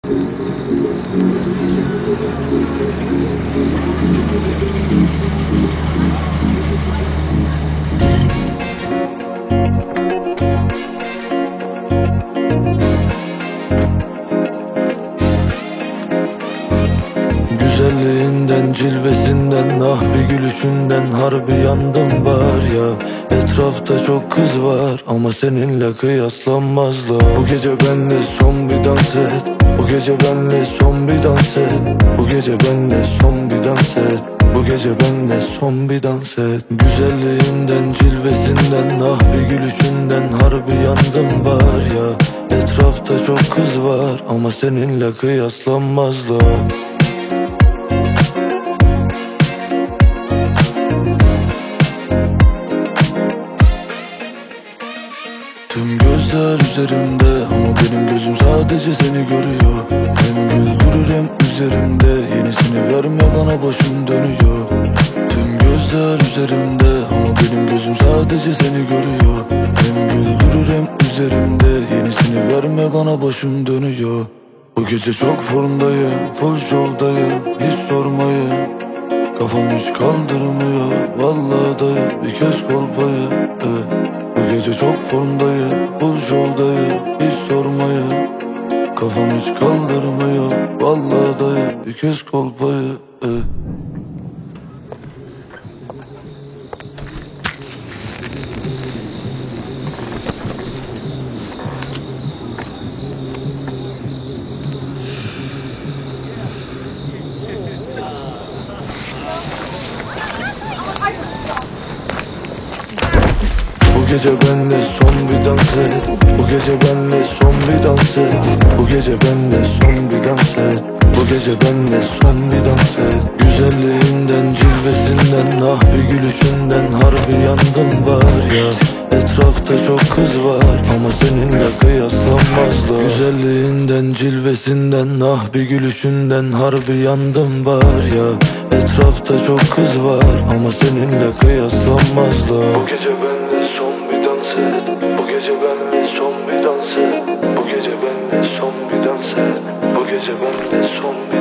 Güzelliğinden, cilvesinden, ah bir gülüşünden harbi yandım var ya. Etrafta çok kız var ama seninle kıyaslanmazlar. Bu gece benle son bir dans et, bu gece benle son bir dans et, bu gece benle son bir dans et, bu gece benle son bir dans et. Güzelliğinden, cilvesinden, ah bir gülüşünden harbi yandım var ya. Etrafta çok kız var ama seninle kıyaslanmazlar. Tüm gözler üzerimde ama benim gözüm sadece seni görüyor. Hem güldürür hem üzerimde, yenisini verme bana, başım dönüyor. Tüm gözler üzerimde ama benim gözüm sadece seni görüyor. Hem güldürür hem üzerimde, yenisini verme bana, başım dönüyor. Bu gece çok formdayım, full show'dayım, hiç sormayın. Kafam hiç kaldırmıyor, vallahi dayı bir kez kolpayı. Bu gece çok formdayım, full show'dayım, hiç sormayın. Kafam hiç kaldırmıyor, vallahi dayı bir kez kolpayı. Bu gece benle son bir dans et, bu gece benle son bir dans et, bu gece benle son bir dans et, bu gece benle son bir dans et. Güzelliğinden, cilvesinden, ah bir gülüşünden harbi yandım var ya. Etrafta çok kız var ama seninle kıyaslanmazlar. Güzelliğinden, cilvesinden, ah bir gülüşünden harbi yandım var ya. Etrafta çok kız var ama seninle kıyaslanmazlar. Bu gece benle son bir dans et, bu gece benle son bir dans et, bu gece benle son bir dans et, bu gece benle son bir